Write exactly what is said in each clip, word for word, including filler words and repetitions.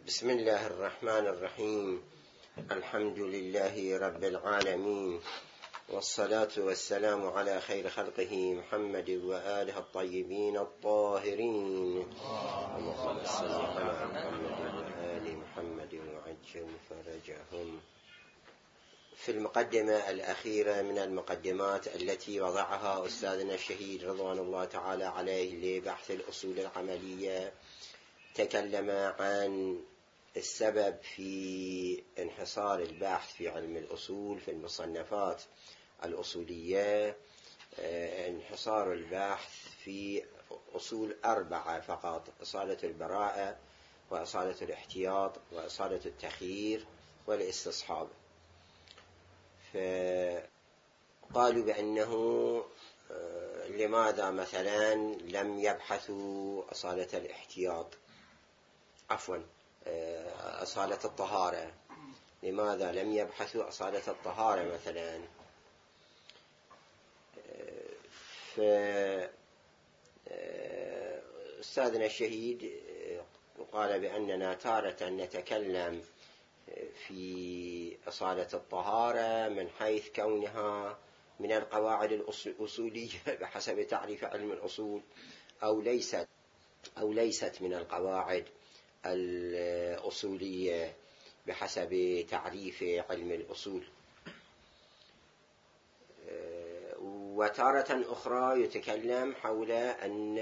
بسم الله الرحمن الرحيم. الحمد لله رب العالمين، والصلاة والسلام على خير خلقه محمد وآله الطيبين الطاهرين. اللهم صل على محمد وآل محمد وعجل فرجهم. في المقدمة الأخيرة من المقدمات التي وضعها أستاذنا الشهيد رضوان الله تعالى عليه لبحث الأصول العملية، تكلم عن السبب في انحصار البحث في علم الأصول في المصنفات الأصولية، انحصار البحث في أصول أربعة فقط: أصالة البراءة، وأصالة الاحتياط، وأصالة التخيير، والاستصحاب. فقالوا بأنه لماذا مثلا لم يبحثوا أصالة الاحتياط، عفوا أصالة الطهارة، لماذا لم يبحثوا أصالة الطهارة مثلا؟ فأستاذنا الشهيد قال بأننا تارة نتكلم في أصالة الطهارة من حيث كونها من القواعد الأصولية بحسب تعريف علم الأصول، أو ليست أو ليست من القواعد الأصولية بحسب تعريف علم الأصول. وتارة أخرى يتكلم حول أن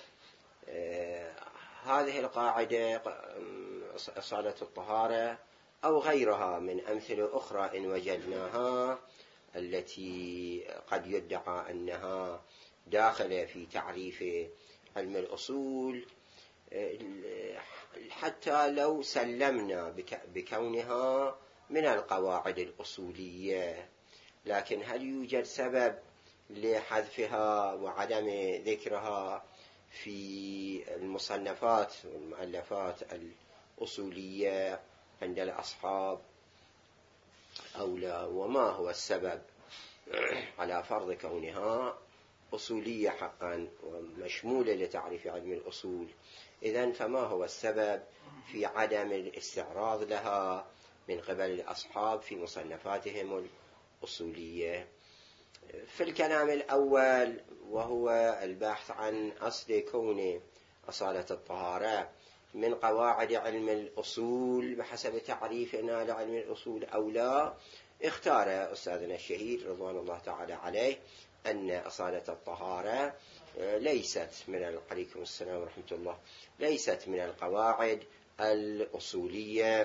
هذه القاعدة أصالة الطهارة أو غيرها من أمثلة أخرى إن وجدناها التي قد يدعى أنها داخلة في تعريف علم الأصول، حتى لو سلمنا بكونها من القواعد الأصولية، لكن هل يوجد سبب لحذفها وعدم ذكرها في المصنفات والمؤلفات الأصولية عند الأصحاب أو لا؟ وما هو السبب على فرض كونها أصولية حقا ومشمولة لتعريف علم الأصول؟ إذن فما هو السبب في عدم الاستعراض لها من قبل الأصحاب في مصنفاتهم الأصولية؟ في الكلام الأول، وهو البحث عن أصل كون أصالة الطهارة من قواعد علم الأصول بحسب تعريفنا لعلم الأصول أو لا، اختار أستاذنا الشهيد رضوان الله تعالى عليه أن أصالة الطهارة ليست من عليكم السلام ورحمة الله ليست من القواعد الأصولية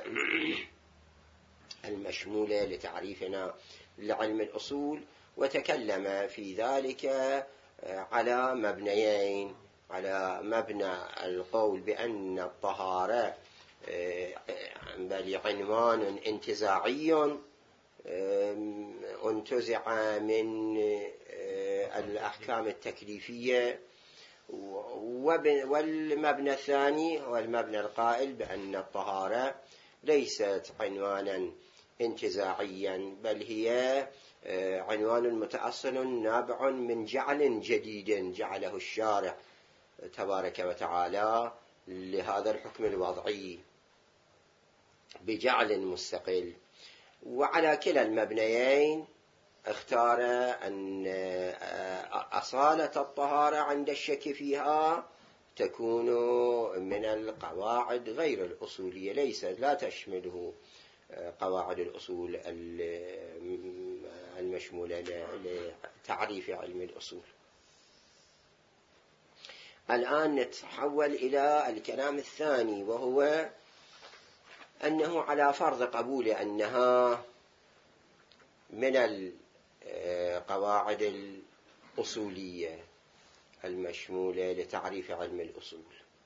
المشمولة لتعريفنا لعلم الأصول. وتكلم في ذلك على مبنيين: على مبنى القول بأن الطهارة بل عنوان انتزاعي انتزع من الأحكام التكليفية، والمبنى الثاني هو المبنى القائل بأن الطهارة ليست عنوانا انتزاعيا، بل هي عنوان متأصل نابع من جعل جديد جعله الشارع تبارك وتعالى لهذا الحكم الوضعي بجعل مستقل. وعلى كلا المبنيين اختار أن أصالة الطهارة عند الشك فيها تكون من القواعد غير الأصولية، ليس لا تشمله قواعد الأصول المشمولة لتعريف علم الأصول. الآن نتحول إلى الكلام الثاني، وهو أنه على فرض قبول أنها من القواعد الأصولية المشمولة لتعريف علم الأصول،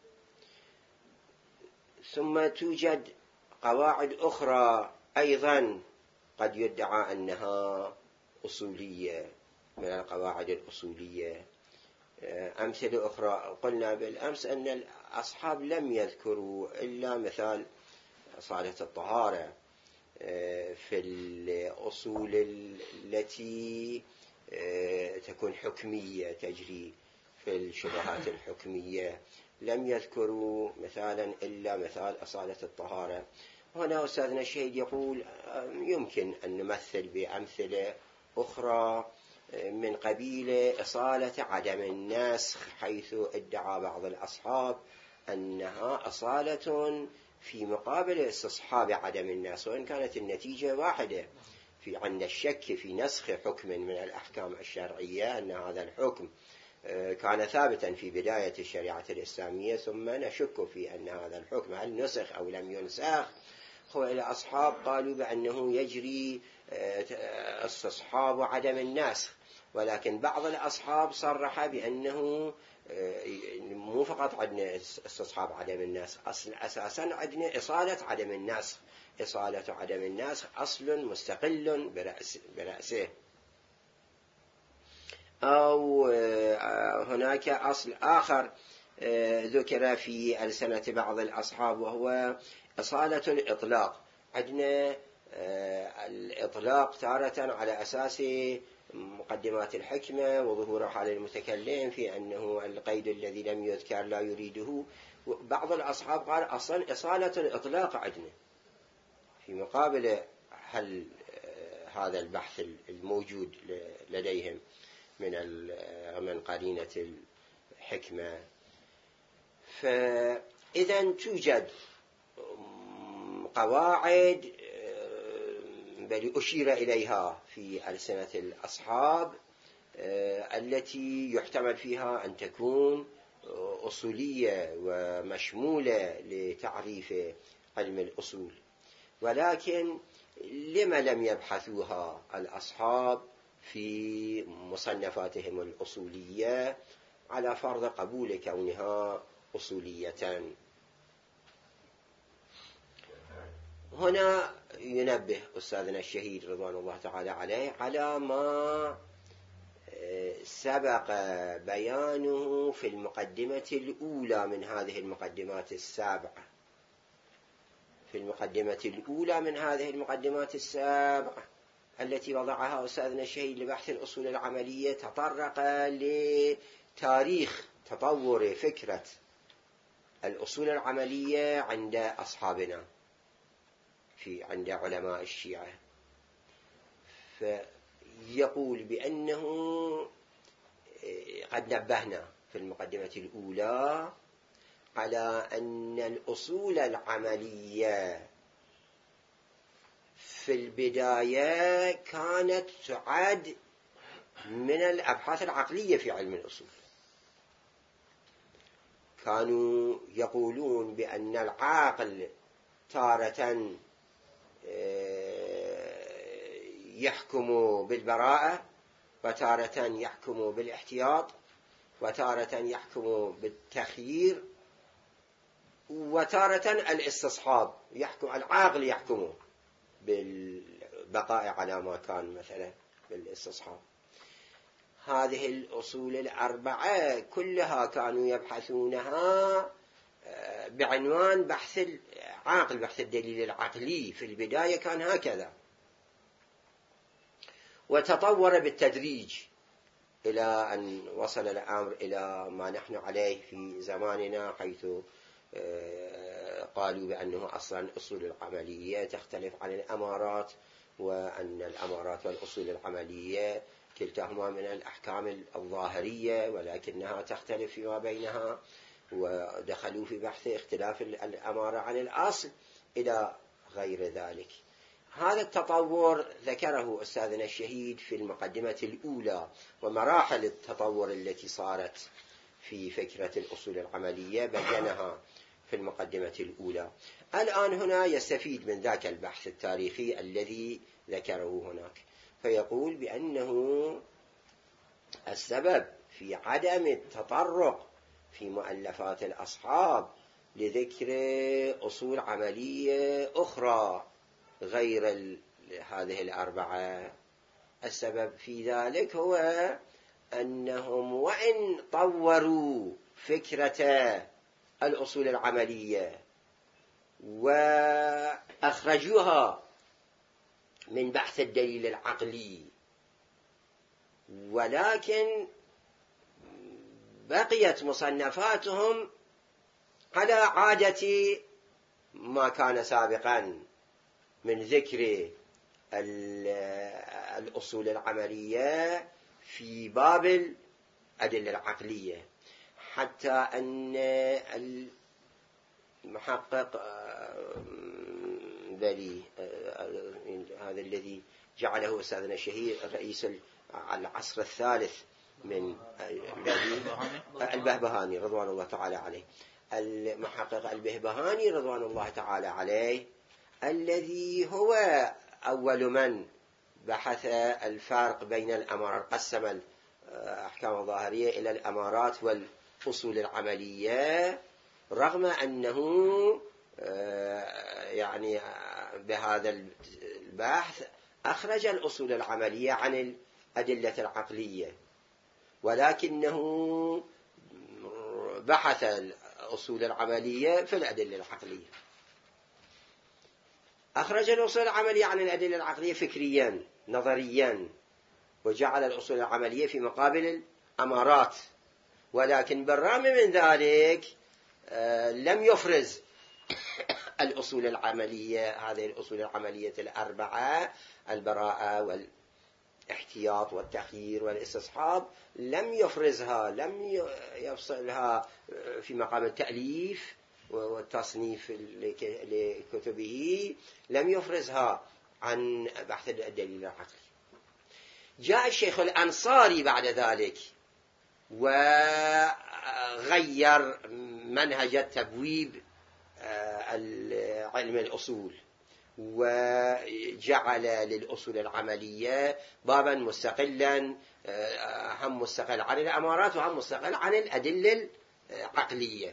ثم توجد قواعد أخرى أيضا قد يدعى أنها أصولية من القواعد الأصولية. أمثلة أخرى: قلنا بالأمس أن الأصحاب لم يذكروا إلا مثال أصالة الطهارة في الأصول التي تكون حكمية، تجري في الشبهات الحكمية لم يذكروا مثالا إلا مثال أصالة الطهارة. هنا أستاذنا الشهيد يقول يمكن أن نمثل بأمثلة أخرى من قبيل إصالة عدم النسخ، حيث ادعى بعض الأصحاب أنها أصالة في مقابل استصحاب عدم النسخ، وإن كانت النتيجة واحدة. في عند الشك في نسخ حكم من الأحكام الشرعية أن هذا الحكم كان ثابتا في بداية الشريعة الإسلامية، ثم نشك في أن هذا الحكم هل نسخ أو لم ينسخ. هو إلى أصحاب قالوا بأنه يجري استصحاب عدم النسخ، ولكن بعض الأصحاب صرح بأنه مو فقط عندنا استصحاب عدم النسخ، أصل أساسا عندنا إصالة عدم النسخ. إصالة عدم النسخ أصل مستقل برأس برأسه. أو هناك أصل آخر ذكر في ألسنة بعض الأصحاب، وهو إصالة الإطلاق. عندنا الإطلاق تارة على أساس مقدمات الحكمة وظهور حال المتكلم في أنه القيد الذي لم يذكر لا يريده. بعض الأصحاب قال أصلا إصالة الإطلاق عندنا في مقابل هل هذا البحث الموجود لديهم من من قرينة الحكمة. فإذا توجد قواعد بل أشير إليها في ألسنة الأصحاب التي يحتمل فيها أن تكون أصولية ومشمولة لتعريف علم الأصول، ولكن لما لم يبحثوها الأصحاب في مصنفاتهم الأصولية على فرض قبول كونها أصولية؟ هنا ينبه أستاذنا الشهيد رضوان الله تعالى عليه على ما سبق بيانه في المقدمة الأولى من هذه المقدمات السابعة. في المقدمة الأولى من هذه المقدمات السابعة التي وضعها أستاذنا الشهيد لبحث الأصول العملية، تطرق لتاريخ تطور فكرة الأصول العملية عند أصحابنا في عند علماء الشيعة. فيقول بأنه قد نبهنا في المقدمة الأولى على أن الأصول العملية في البداية كانت تعد من الأبحاث العقلية في علم الأصول. كانوا يقولون بأن العاقل تارة يحكم بالبراءة، وتارة يحكم بالاحتياط، وتارة يحكم بالتخيير، وتارة الاستصحاب. يحكم العاقل يحكم بالبقاء على ما كان مثلا بالاستصحاب. هذه الأصول الأربعة كلها كانوا يبحثونها بعنوان بحث العاقل، بحث الدليل العقلي. في البداية كان هكذا، وتطور بالتدريج إلى أن وصل الأمر إلى ما نحن عليه في زماننا، حيث قالوا بأنه أصلا الأصول العملية تختلف عن الأمارات، وأن الأمارات والأصول العملية كلتاهما من الأحكام الظاهرية ولكنها تختلف فيما بينها، ودخلوا في بحث اختلاف الأمارة عن الأصل إلى غير ذلك. هذا التطور ذكره أستاذنا الشهيد في المقدمة الأولى، ومراحل التطور التي صارت في فكرة الأصول العملية بينها في المقدمة الأولى. الآن هنا يستفيد من ذاك البحث التاريخي الذي ذكره هناك، فيقول بأنه السبب في عدم التطرق في مؤلفات الأصحاب لذكر أصول عملية أخرى غير هذه الأربعة، السبب في ذلك هو أنهم وإن طوروا فكرة الأصول العملية وأخرجوها من بحث الدليل العقلي، ولكن بقيت مصنفاتهم على عادة ما كان سابقا من ذكر الأصول العملية في باب الأدلة العقلية، حتى أن المحقق بلي هذا الذي جعله أستاذنا الشهير رئيس العصر الثالث من البهبهاني رضوان الله تعالى عليه، المحقق البهبهاني رضوان الله تعالى عليه، الذي هو أول من بحث الفرق بين الأمارات، قسم الأحكام الظاهرية إلى الأمارات والأصول العملية، رغم أنه يعني بهذا البحث أخرج الأصول العملية عن الأدلة العقلية، ولكنه بحث الأصول العملية في الأدلة العقلية. أخرج الأصول العملية عن الأدلة العقلية فكريا نظريا، وجعل الأصول العملية في مقابل الأمارات، ولكن بالرغم من ذلك لم يفرز الأصول العملية، هذه الأصول العملية الأربعة، البراءة والاحتياط والتخيير والاستصحاب، لم يفرزها، لم يفصلها في مقام التأليف والتصنيف لكتبه، لم يفرزها عن بحث الدليل العقلي. جاء الشيخ الأنصاري بعد ذلك وغير منهج التبويب علم الأصول، وجعل للأصول العملية بابا مستقلا، هم مستقل عن الأمارات وهم مستقل عن الأدلة العقلية.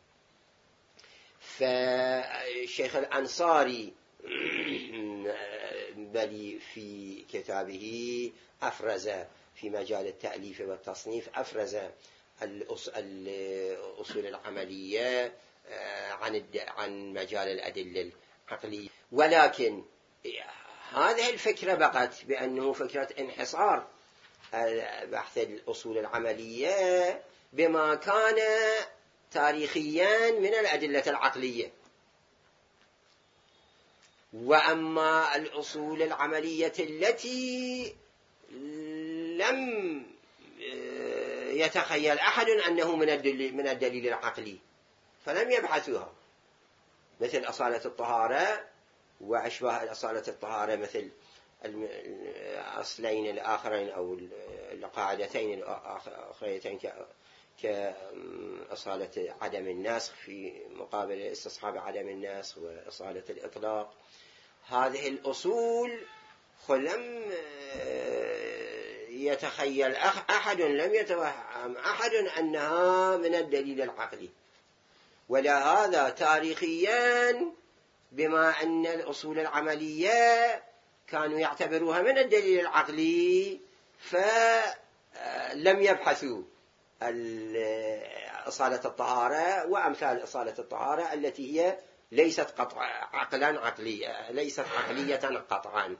فالشيخ الأنصاري بل في كتابه أفرز في مجال التأليف والتصنيف، أفرز الأصول العملية عن عن مجال الأدلة العقلية، ولكن هذه الفكرة بقت بأنه فكرة انحصار بحث الأصول العملية بما كان تاريخيا من الأدلة العقلية، وأما الأصول العملية التي لم يتخيل أحد أنه من الدليل, من الدليل العقلي فلم يبحثوها، مثل أصالة الطهارة وأشباه أصالة الطهارة، مثل الأصلين الآخرين أو القاعدتين الآخريتين كأصالة عدم النسخ في مقابل استصحاب عدم النسخ وأصالة الإطلاق. هذه الأصول لم يتخيل أحد، لم يتوهم أحد أنها من الدليل العقلي، ولهذا تاريخيا بما أن الأصول العملية كانوا يعتبروها من الدليل العقلي فلم يبحثوا أصالة الطهارة وأمثال أصالة الطهارة التي هي ليست قطع عقلا عقلية، ليست عقلية قطعا.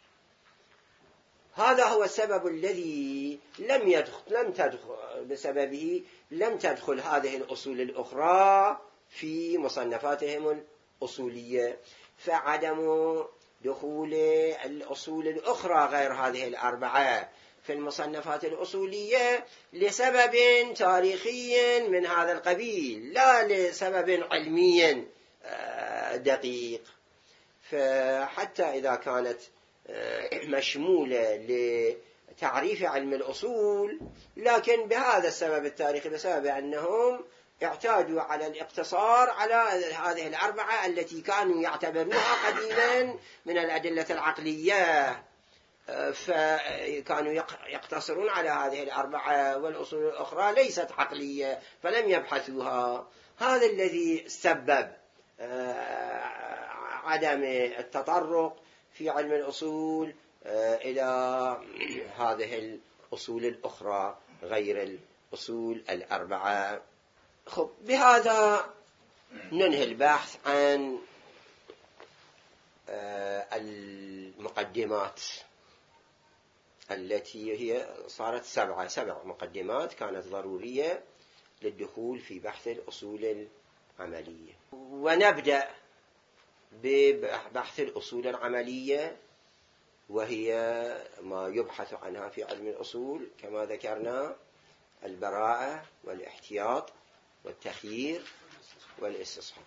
هذا هو السبب الذي لم يدخل لم تدخل بسببه لم تدخل هذه الأصول الأخرى في مصنفاتهم الأصولية. فعدم دخول الأصول الأخرى غير هذه الأربعة في المصنفات الأصولية لسبب تاريخي من هذا القبيل، لا لسبب علمي دقيق. فحتى إذا كانت مشمولة لتعريف علم الأصول، لكن بهذا السبب التاريخي، بسبب أنهم اعتادوا على الاقتصار على هذه الأربعة التي كانوا يعتبرونها قديما من الأدلة العقلية، فكانوا يقتصرون على هذه الأربعة، والأصول الأخرى ليست عقلية فلم يبحثوها. هذا الذي سبب عدم التطرق في علم الأصول إلى هذه الأصول الأخرى غير الأصول الأربعة. خب، بهذا ننهي البحث عن المقدمات التي هي صارت سبعة سبع مقدمات كانت ضرورية للدخول في بحث الأصول عملية. ونبدأ ببحث الأصول العملية، وهي ما يبحث عنها في علم الأصول كما ذكرنا: البراءة والاحتياط والتخيير والاستصحاب.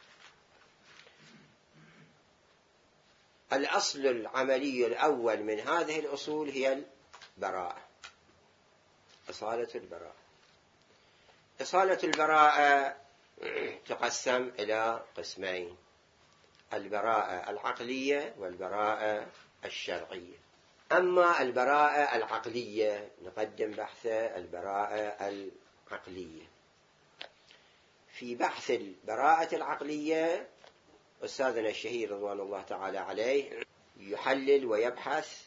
الأصل العملي الأول من هذه الأصول هي البراءة، إصالة البراءة. إصالة البراءة تقسم إلى قسمين: البراءة العقلية والبراءة الشرعية. أما البراءة العقلية نقدم بحث البراءة العقلية. في بحث البراءة العقلية أستاذنا الشهير رضوان الله تعالى عليه يحلل ويبحث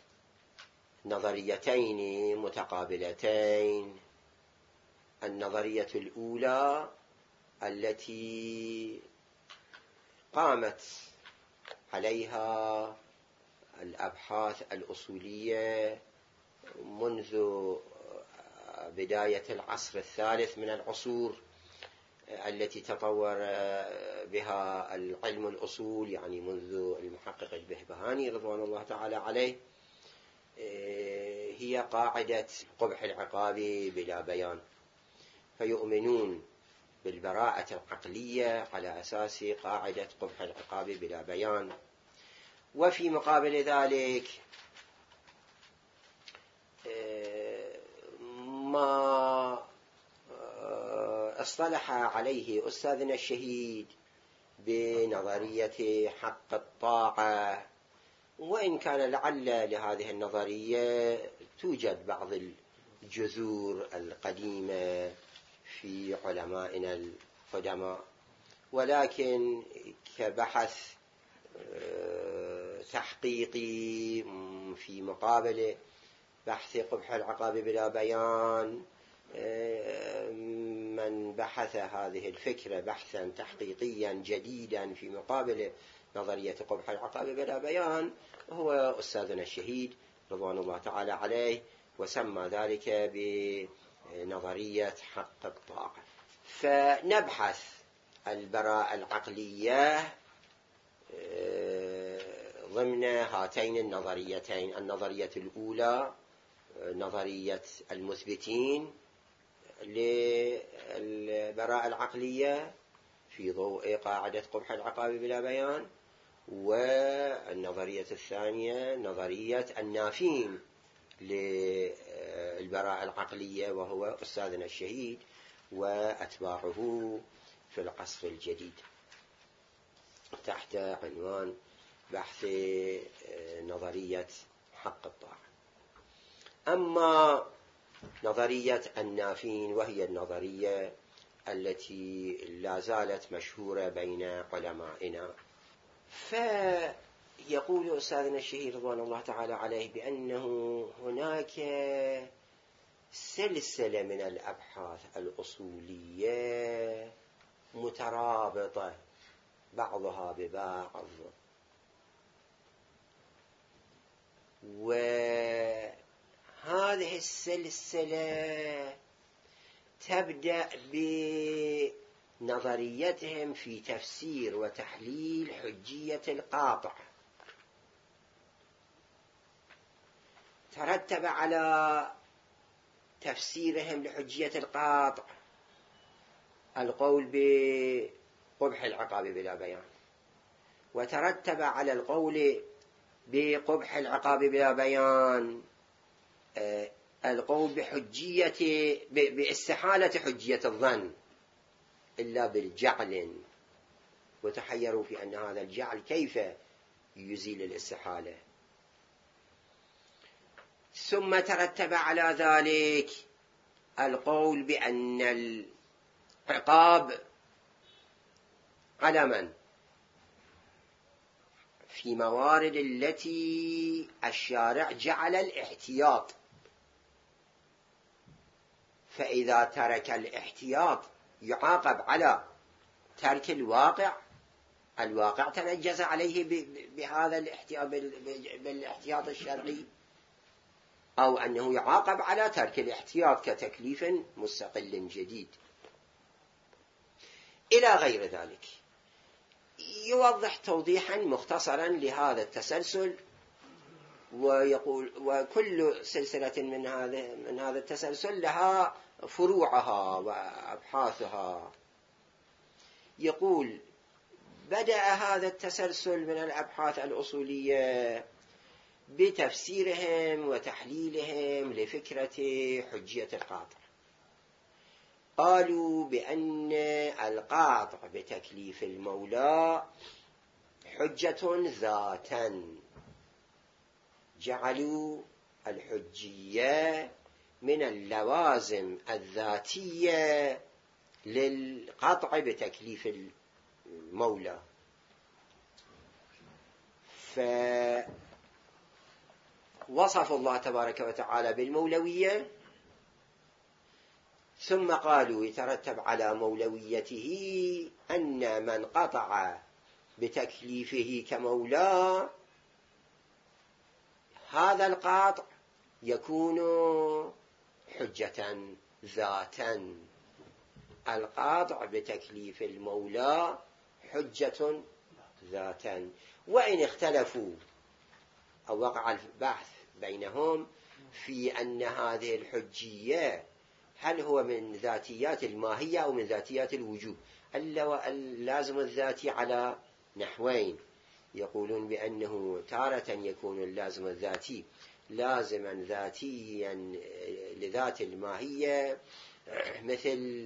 نظريتين متقابلتين: النظرية الأولى التي قامت عليها الأبحاث الأصولية منذ بداية العصر الثالث من العصور التي تطور بها العلم الأصول، يعني منذ المحقق البهبهاني رضوان الله تعالى عليه، هي قاعدة قبح العقاب بلا بيان. فيؤمنون بالبراءة العقلية على أساس قاعدة قبح العقاب بلا بيان. وفي مقابل ذلك ما اصطلح عليه أستاذنا الشهيد بنظرية حق الطاعة، وإن كان لعل لهذه النظرية توجد بعض الجذور القديمة في علمائنا القدماء، ولكن كبحث تحقيقي في مقابل بحث قبح العقاب بلا بيان، من بحث هذه الفكرة بحثا تحقيقيا جديدا في مقابل نظرية قبح العقاب بلا بيان هو أستاذنا الشهيد رضوان الله تعالى عليه، وسمى ذلك بنظرية حق الطاعة. فنبحث البراءة العقلية ضمن هاتين النظريتين: النظرية الأولى نظرية المثبتين للبراءة العقلية في ضوء قاعدة قبح العقاب بلا بيان، والنظرية الثانية نظرية النافين للبراءة العقلية، وهو أستاذنا الشهيد وأتباعه في العصر الجديد تحت عنوان بحث نظرية حق الطاعة. أما نظرية النافين وهي النظرية التي لا زالت مشهورة بين علمائنا، فيقول أستاذنا الشهير رضوان الله تعالى عليه بأنه هناك سلسلة من الأبحاث الأصولية مترابطة بعضها ببعض، وهذه السلسلة تبدأ بنظريتهم في تفسير وتحليل حجية القاطع، ترتب على تفسيرهم لحجية القاطع القول بقبح العقاب بلا بيان، وترتب على القول بقبح العقاب بلا بيان القول بحجية باستحالة حجية الظن إلا بالجعل، وتحيروا في أن هذا الجعل كيف يزيل الاستحالة. ثم ترتب على ذلك القول بأن العقاب على من؟ في موارد التي الشارع جعل الاحتياط، فإذا ترك الاحتياط يعاقب على ترك الواقع، الواقع تنجز عليه بهذا الاحتياط بالاحتياط الشرعي، أو أنه يعاقب على ترك الاحتياط كتكليف مستقل جديد إلى غير ذلك. يوضح توضيحا مختصرا لهذا التسلسل، ويقول وكل سلسلة من هذا من هذا التسلسل لها فروعها وأبحاثها. يقول: بدأ هذا التسلسل من الأبحاث الأصولية بتفسيرهم وتحليلهم لفكرة حجية القاطع. قالوا بأن القاطع بتكليف المولى حجة ذاتا، جعلوا الحجية من اللوازم الذاتية للقطع بتكليف المولى. فوصف الله تبارك وتعالى بالمولوية، ثم قالوا يترتب على مولويته أن من قطع بتكليفه كمولى هذا القاطع يكون حجة ذاتا. القاطع بتكليف المولى حجة ذاتا. وإن اختلفوا أو وقع البحث بينهم في أن هذه الحجية هل هو من ذاتيات الماهية أو من ذاتيات الوجوب. اللازم الذاتي على نحوين: يقولون بأنه تارة يكون اللازم الذاتي لازما ذاتيا لذات الماهية، مثل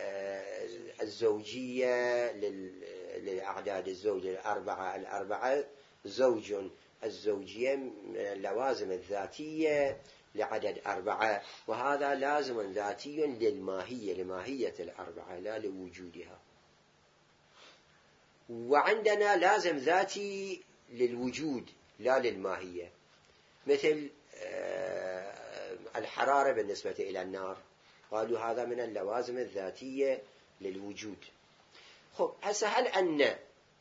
الزوجية للأعداد الزوج الأربعة الأربعة زوج، الزوجية من اللوازم الذاتية لعدد أربعة، وهذا لازم ذاتي للماهية لماهية الأربعة لا لوجودها. وعندنا لازم ذاتي للوجود لا للماهية، مثل الحرارة بالنسبة إلى النار، قالوا هذا من اللوازم الذاتية للوجود. خب هسه هل أن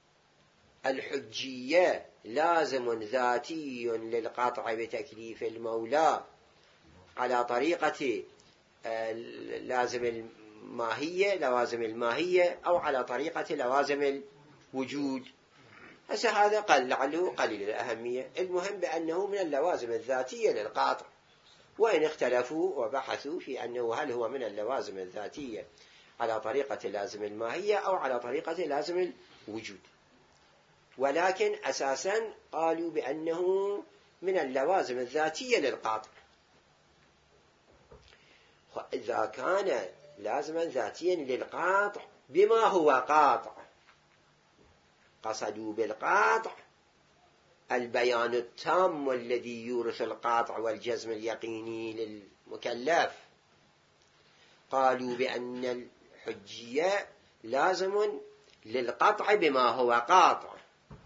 الحجية لازم ذاتي للقطع بتكليف المولى على طريقة لازم الماهية لوازم الماهية أو على طريقة لوازم الوجود؟ هسه هذا قل لعله قليل الأهمية. المهم بأنه من اللوازم الذاتية للقاطع، وإن اختلفوا وبحثوا في أنه هل هو من اللوازم الذاتية على طريقة لازم الماهية أو على طريقة لازم الوجود، ولكن أساسا قالوا بأنه من اللوازم الذاتية للقاطع. إذا كان لازما ذاتيا للقاطع بما هو قاطع، قصدوا بالقاطع البيان التام والذي يورث القاطع والجزم اليقيني للمكلف. قالوا بأن الحجية لازم للقطع بما هو قاطع،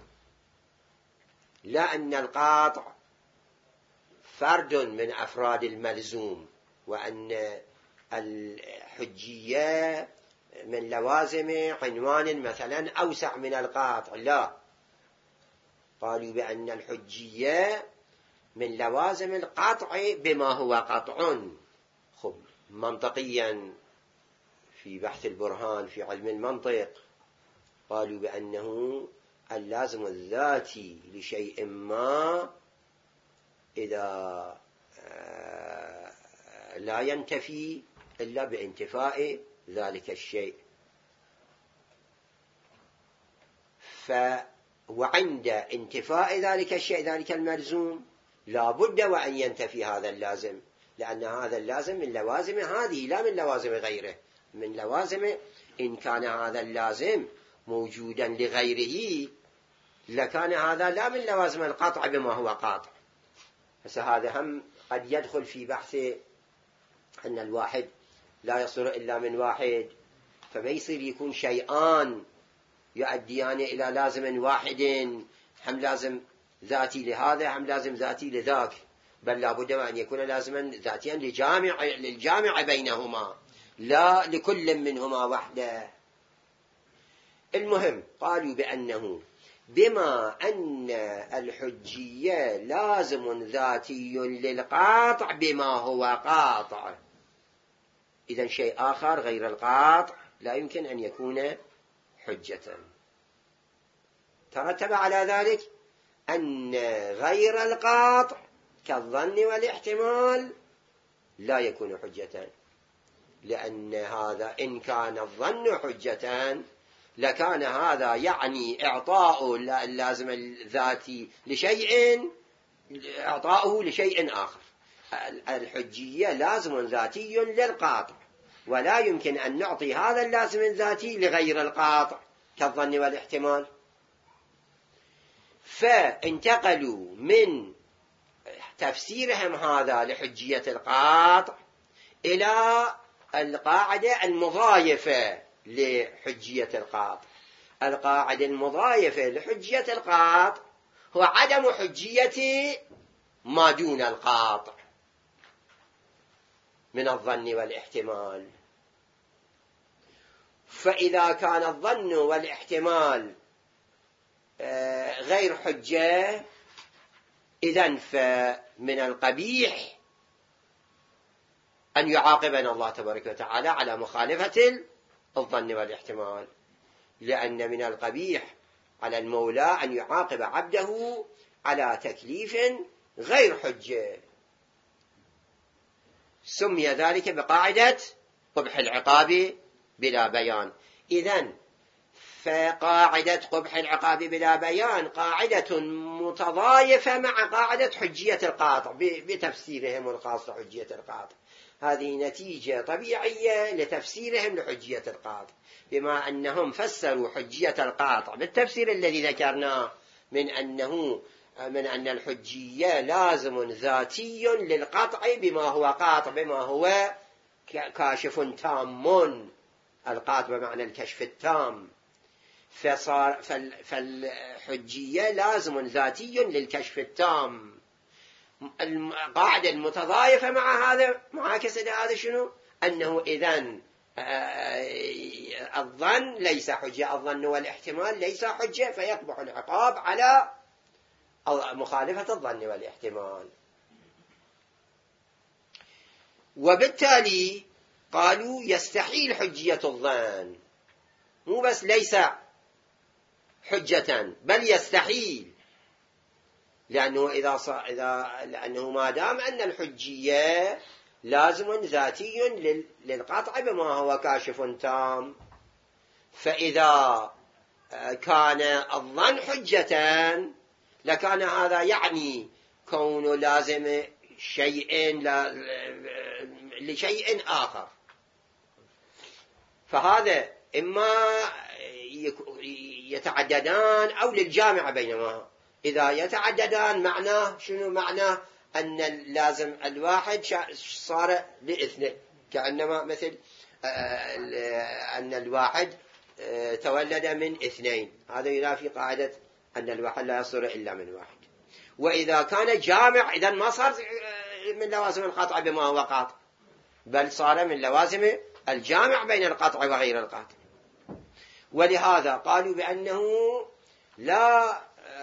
لا أن القاطع فرد من أفراد الملزوم، وأن الحجية من لوازم عنوان مثلا أوسع من القاطع، لا. قالوا بأن الحجية من لوازم القطع بما هو قطع. خب منطقيا في بحث البرهان في علم المنطق قالوا بأنه اللازم الذاتي لشيء ما إذا لا ينتفي إلا بانتفاء ذلك الشيء، ف وعند انتفاء ذلك الشيء ذلك الملزوم لا بد وأن ينتفي هذا اللازم، لأن هذا اللازم من لوازم هذه لا من لوازم غيره. من لوازم إن كان هذا اللازم موجودا لغيره لكان هذا لا من لوازم القطع بما هو قاطع. فهذا هم قد يدخل في بحث أن الواحد لا يصير إلا من واحد، فما يصير يكون شيئان يؤديان إلى لازم واحد، هم لازم ذاتي لهذا هم لازم ذاتي لذاك، بل لا بد أن يكون لازما ذاتيا لجامع للجامع بينهما لا لكل منهما وحده. المهم قالوا بأنه بما أن الحجية لازم ذاتي للقاطع بما هو قاطع، إذن شيء آخر غير القاطع لا يمكن أن يكون حجة. ترتب على ذلك أن غير القاطع كالظن والاحتمال لا يكون حجة، لأن هذا إن كان الظن حجة لكان هذا يعني إعطاء اللازم الذاتي لشيء إعطاؤه لشيء آخر. الحجية لازم ذاتي للقاطع، ولا يمكن أن نعطي هذا اللازم الذاتي لغير القاطع كالظن والاحتمال. فانتقلوا من تفسيرهم هذا لحجية القاطع إلى القاعدة المضايفة لحجية القاطع. القاعدة المضايفة لحجية القاطع هو عدم حجية ما دون القاطع من الظن والاحتمال. فإذا كان الظن والاحتمال غير حجة إذن فمن القبيح أن يعاقبنا الله تبارك وتعالى على مخالفة الظن والاحتمال، لأن من القبيح على المولى أن يعاقب عبده على تكليف غير حجة. سمي ذلك بقاعدة قبح العقاب بلا بيان. إذن فقاعدة قبح العقاب بلا بيان قاعدة متضايفة مع قاعدة حجية القاطع بتفسيرهم الخاص لحجية القاطع. هذه نتيجة طبيعية لتفسيرهم لحجية القاطع، بما أنهم فسروا حجية القاطع بالتفسير الذي ذكرناه من أنه من أن الحجية لازم ذاتي للقطع بما هو قاطع، بما هو كاشف تام، القاطع بمعنى الكشف التام. فصار فالحجية لازم ذاتي للكشف التام. القاعدة المتضايفة مع هذا معاكسة لهذا شنو؟ أنه إذن الظن ليس حجة، الظن والاحتمال ليس حجة، فيقبح العقاب على مخالفة الظن والاحتمال. وبالتالي قالوا يستحيل حجية الظن، مو بس ليس حجة بل يستحيل، لأنه إذا صار إذا لأنه ما دام أن الحجية لازم ذاتي للقطع بما هو كاشف تام، فإذا كان الظن حجة لكان هذا يعني كون لازم شيء لشيء آخر. فهذا إما يتعددان أو للجامعة بينما. إذا يتعددان معناه شنو؟ معناه أن لازم الواحد صار لاثنين، كأنما مثل أن الواحد تولد من اثنين، هذا ينافي قاعدة أن الواحد لا يصير إلا من واحد. وإذا كان جامع إذن ما صار من لوازم القطع بما هو قاطع، بل صار من لوازم الجامع بين القطع وغير القاطع. ولهذا قالوا بأنه لا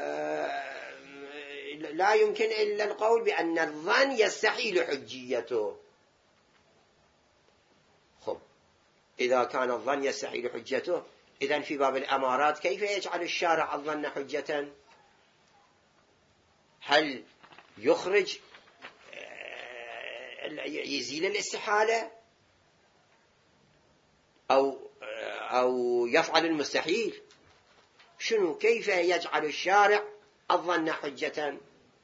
لا يمكن إلا القول بأن الظن يستحيل حجيته. خب إذا كان الظن يستحيل حجته إذن في باب الأمارات كيف يجعل الشارع الظن حجة؟ هل يخرج يزيل الاستحالة أو أو يفعل المستحيل؟ شنو؟ كيف يجعل الشارع الظن حجة؟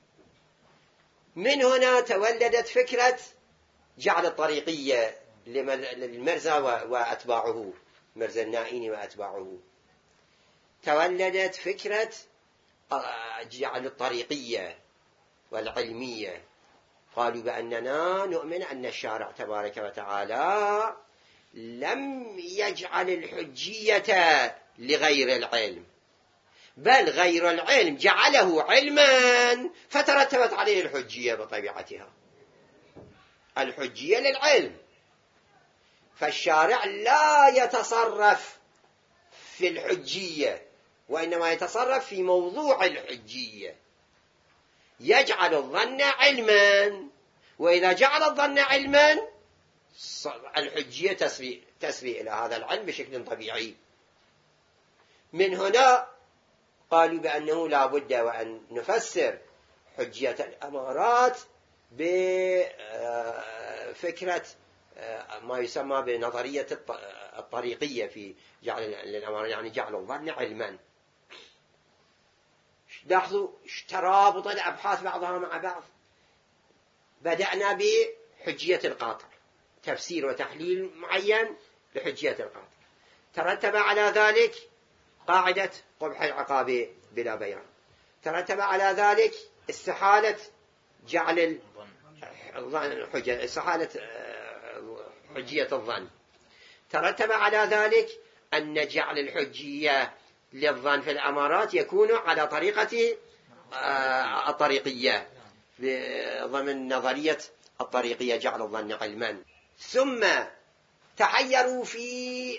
من هنا تولدت فكرة جعل الطريقية للمرزا وأتباعه، مرزا النائين وأتباعه. تولدت فكرة جعل الطريقية والعلمية. قالوا بأننا نؤمن أن الشارع تبارك وتعالى لم يجعل الحجية لغير العلم، بل غير العلم جعله علما فترتبت عليه الحجية بطبيعتها. الحجية للعلم، فالشارع لا يتصرف في الحجية وإنما يتصرف في موضوع الحجية، يجعل الظن علما، وإذا جعل الظن علما الحجية تسري, تسري إلى هذا العلم بشكل طبيعي. من هنا قالوا بأنه لا بد وأن نفسر حجية الأمارات بفكرة ما يسمى بنظرية الطريقية في جعل الأمارة، يعني جعل الظن علما. لاحظوا ترابط الأبحاث بعضها مع بعض. بدأنا بحجية القاطع، تفسير وتحليل معين لحجية القاطع، ترتب على ذلك قاعدة قبح العقاب بلا بيان، ترتب على ذلك استحالة جعل الظن حجة، استحالة حجية الظن، ترتب على ذلك أن جعل الحجية للظن في الأمارات يكون على طريقة الطريقية ضمن نظرية الطريقية جعل الظن علما. ثم تحيروا في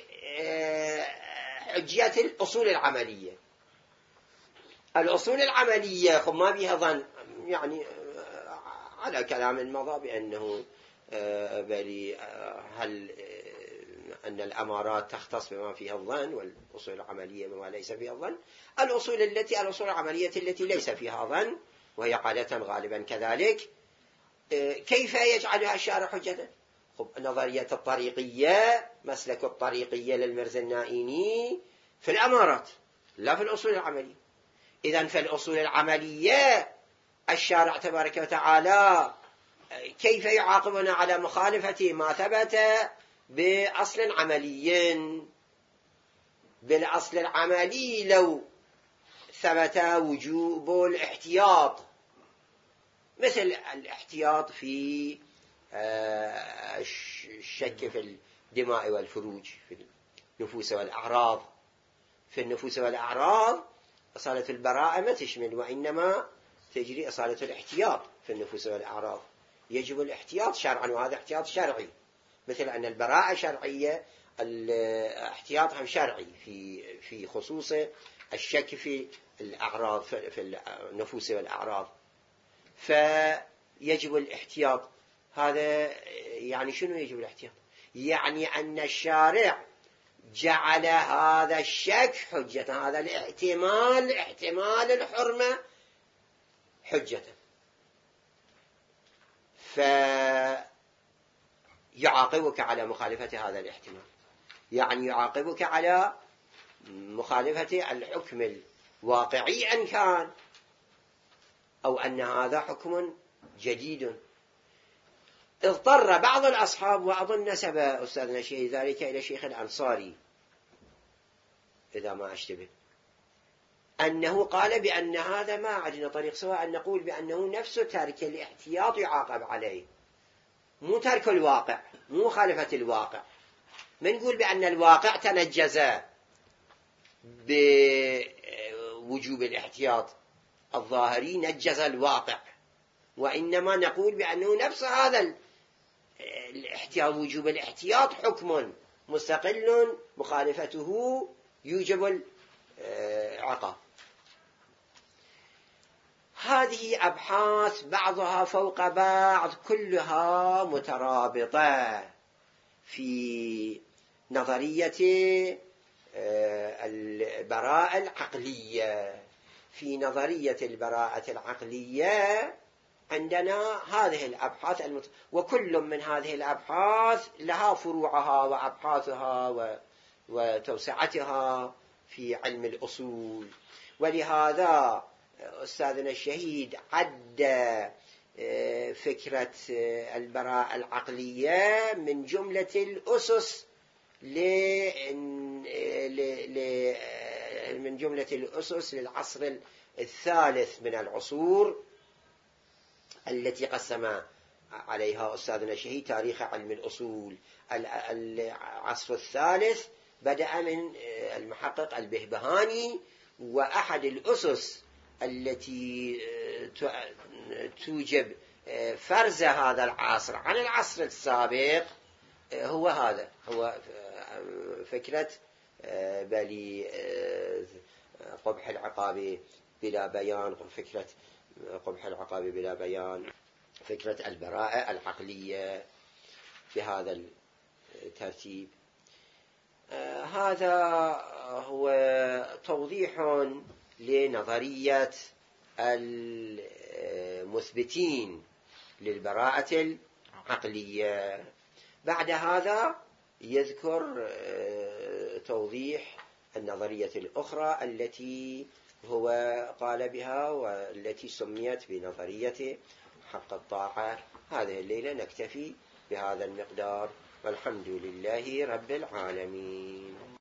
حجية الأصول العملية. الأصول العملية خب ما بها ظن، يعني على كلام المضى بأنه بل هل أن الأمارات تختص بما فيها الظن، والأصول العملية بما ليس فيها الظن. الأصول التي الأصول العملية التي ليس فيها ظن، وهي عادة غالبا كذلك، كيف يجعلها الشارع حجة؟ خب نظرية الطريقية، مسلك الطريقية للمرز النائيني في الأمارات لا في الأصول العملية. إذن في الأصول العملية الشارع تبارك وتعالى كيف يعاقبنا على مخالفة ما ثبت بأصل عملي؟ بالأصل العملي لو ثبت وجوب الاحتياط، مثل الاحتياط في الشك في الدماء والفروج، في النفوس والأعراض. في النفوس والأعراض أصالة البراءة ما تشمل، وإنما تجري أصالة الاحتياط في النفوس والأعراض. يجب الاحتياط شرعا، وهذا احتياط شرعي، مثل أن البراءة شرعية، الاحتياط هم شرعي في في خصوص الشك في الأعراض، في النفوس والأعراض. فيجب الاحتياط. هذا يعني شنو يجب الاحتياط؟ يعني أن الشارع جعل هذا الشك حجة، هذا الاحتمال، احتمال الحرمة حجة، فيعاقبك على مخالفة هذا الاحتمال، يعني يعاقبك على مخالفة الحكم الواقعي أن كان، أو أن هذا حكم جديد. اضطر بعض الأصحاب، وأظن نسب أستاذنا شيء ذلك إلى شيخ الأنصاري إذا ما أشتبه، أنه قال بأن هذا ما عندنا طريق سواء أن نقول بأنه نفس ترك الاحتياط يعاقب عليه، مو ترك الواقع، مو مخالفة الواقع. من نقول بأن الواقع تنجز بوجوب الاحتياط، الظاهري نجز الواقع، وإنما نقول بأنه نفس هذا الاحتياط، وجوب الاحتياط حكم مستقل مخالفته يوجب العقاب. هذه أبحاث بعضها فوق بعض، كلها مترابطة في نظرية البراءة العقلية. في نظرية البراءة العقلية عندنا هذه الأبحاث المت... وكل من هذه الأبحاث لها فروعها وأبحاثها و... وتوسعتها في علم الأصول. ولهذا أستاذنا الشهيد عد فكرة البراءة العقلية من جملة الأسس ل... ل... ل... من جملة الأسس للعصر الثالث من العصور التي قسم عليها أستاذنا الشهيد تاريخ علم الأصول. العصر الثالث بدأ من المحقق البهبهاني، وأحد الأسس التي توجب فرز هذا العصر عن العصر السابق هو هذا، هو فكرة بل قبح العقاب بلا بيان، فكرة قبح العقاب بلا بيان، فكرة البراءة العقلية بهذا الترتيب. هذا هو توضيح لنظرية المثبتين للبراءة العقلية. بعد هذا يذكر توضيح النظرية الأخرى التي هو قال بها والتي سميت بنظرية حق الطاعة. هذه الليلة نكتفي بهذا المقدار، والحمد لله رب العالمين.